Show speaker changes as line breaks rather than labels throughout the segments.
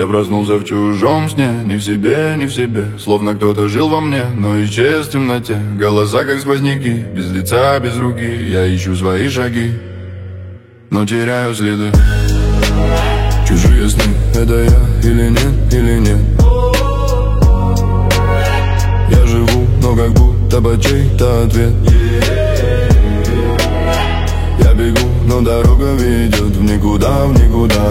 Я проснулся в чужом сне, не в себе, не в себе. Словно кто-то жил во мне, но исчез в темноте. Голоса как сквозняки, без лица, без руки. Я ищу свои шаги, но теряю следы. Чужие сны, это я или нет, или нет. Я живу, но как будто бы чей-то ответ. Я бегу, но дорога ведет в никуда, в никуда.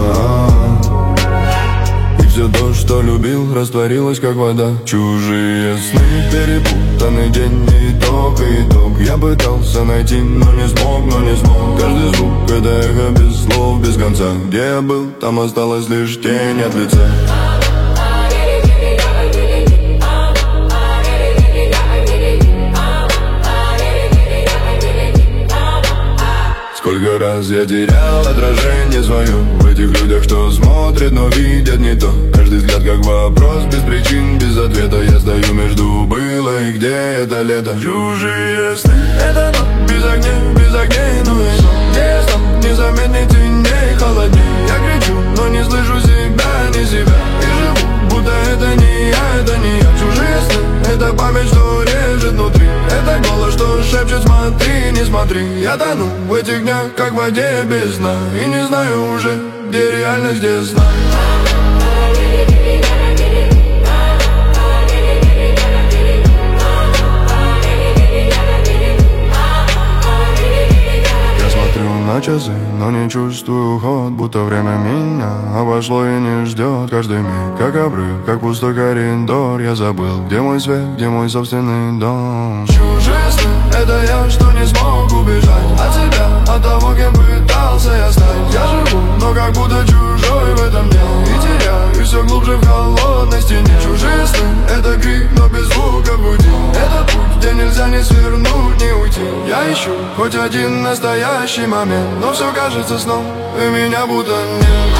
И все то, что любил, растворилось как вода. Чужие сны, перепутанный день, итог, итог. Я пытался найти, но не смог, но не смог. Каждый звук — это эхо без слов, без конца. Где я был, там осталась лишь тень от лица. Сколько раз я терял отражение свое в этих людях, что смотрят, но видят не то. Каждый взгляд как вопрос, без причин, без ответа. Я стою между было и где это лето. Чужие сны, это ночь без огней, ну и где я сам, незаметный теней, холодней. Я кричу, но не слышу себя, не себя. И живу, будто это не я, это не я. Чужие сны, это память, что режет внутри. Это голос, что шепчет, смотри, не смотри. Я тону в этих днях, как в воде без дна. И не знаю уже, где реальность, где сна. Я смотрю на часы, но не чувствую ход. Будто время меня обошло и не ждет. Каждый миг, как обрыв, как пустой коридор. Я забыл, где мой свет, где мой собственный дом. Чужие сны, это я, что не смог убежать от себя, от того, кем пытался я стать. Я живу, но как будто чужой в этом мире. И теряю все глубже в холодной стене. Чужие сны, это крик, но без звука в груди. Это путь, где нельзя ни свернуть, ни уйти. Я ищу хоть один настоящий момент, но все кажется сном, и меня будто нет.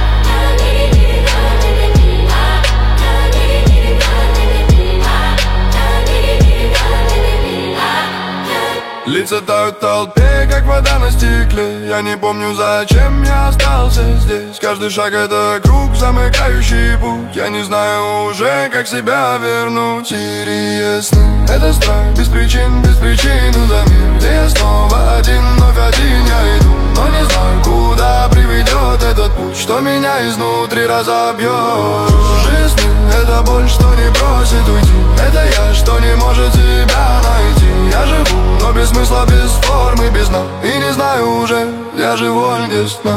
Лица тают в толпе, как вода на стекле. Я не помню, зачем я остался здесь. Каждый шаг — это круг, замыкающий путь. Я не знаю уже, как себя вернуть. Серые сны — это страх, без причин за мир, где я снова один, вновь один я иду. Но не знаю, куда приведет этот путь, что меня изнутри разобьет. Чужие сны — это боль, что не просит уйти. Это я, что не может себя найти. Я живу, но без смысла, без формы, без дна. И не знаю уже, я живой, где сна.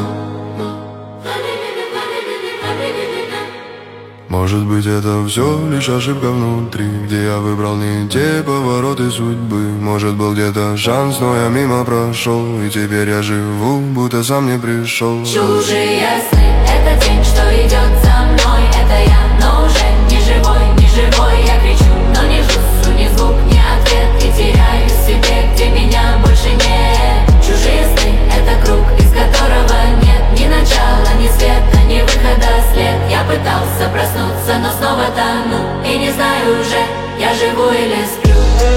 Может быть, это все лишь ошибка внутри, где я выбрал не те повороты судьбы. Может, был где-то шанс, но я мимо прошел. И теперь я живу, будто сам не пришел.
Чужие сны — это тень, что идет за мной. Это я, но уже не живой, не живой. Я кричу, но не слышу ни звук, ни ответ. И теряюсь в себе, где меня больше нет. Чужие сны — это круг, из которого нет ни начала, ни света, ни выхода след. Я пытался проснуться, но снова тону. И не знаю уже, я живу или сплю.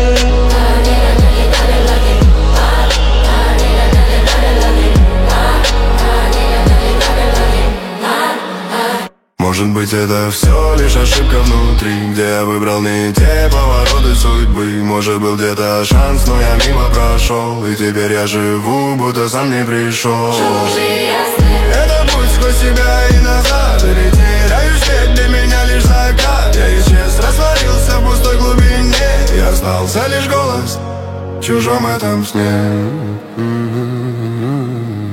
Может быть, это все лишь ошибка внутри, где я выбрал не те повороты судьбы. Может, был где-то шанс, но я мимо прошел. И теперь я живу, будто сам не пришел.
Чужие сны —
это путь сквозь себя и назад. Или теряю свет, для меня лишь закат. Я исчез, растворился в пустой глубине. И остался лишь голос в чужом этом сне.